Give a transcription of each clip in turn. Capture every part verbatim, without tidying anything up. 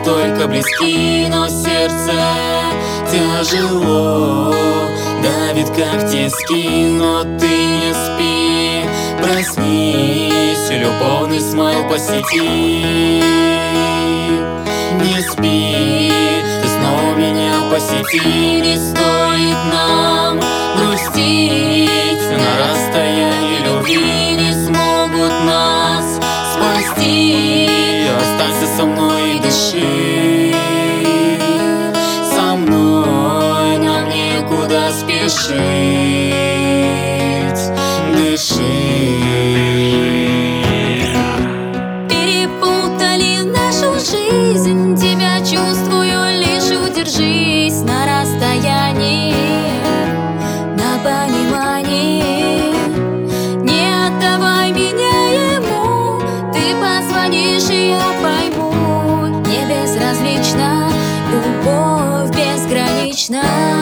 настолько близки, но сердце тяжело давит, как тиски. Но ты не спи, проснись, любовный смайл посети. Не спи, ты снова меня посети. Не стоит нам грустить, на расстоянии любви не смогут нас спасти. Останься со мной и дыши, со мной нам некуда спешить. Дыши. Перепутали нашу жизнь, тебя чувствую, лишь удержись на расстоянии, на понимании. Не отдавай меня ему, ты позвонишь и я пойму. Мне безразлична, любовь безгранична.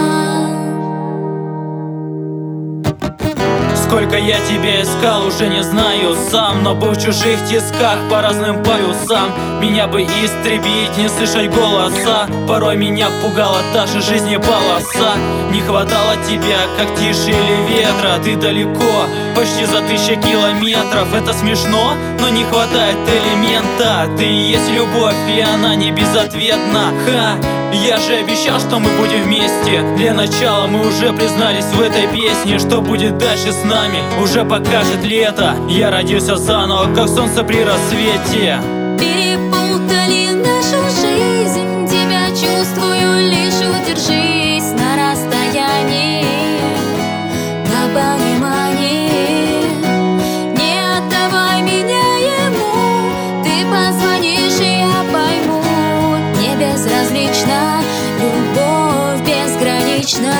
Сколько я тебя искал, уже не знаю сам, но был в чужих тисках по разным полюсам. Меня бы истребить, не слышать голоса. Порой меня пугала та же жизни полоса. Не хватало тебя, как тиши или ветра. Ты далеко, почти за тысячу километров. Это смешно, но не хватает элемента. Ты и есть любовь, и она не безответна. Ха! Я же обещал, что мы будем вместе. Для начала мы уже признались в этой песне. Что будет дальше с нами, уже покажет лето. Я родился заново, как солнце при рассвете. Перепутали нашу жизнь, тебя чувствую, лишь удержись на расстоянии, на понимании. Не отдавай меня ему, ты позвонишь и я пойму. Мне безразлична, любовь безгранична.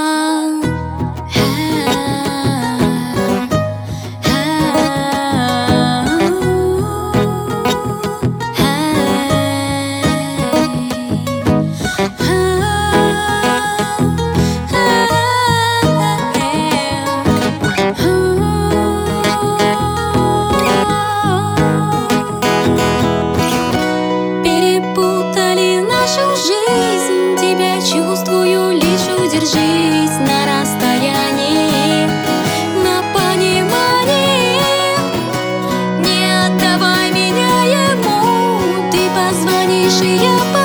Жизнь, тебя чувствую, лишь удержись на расстоянии, на понимании. Не отдавай меня ему, ты позвонишь и я пойму.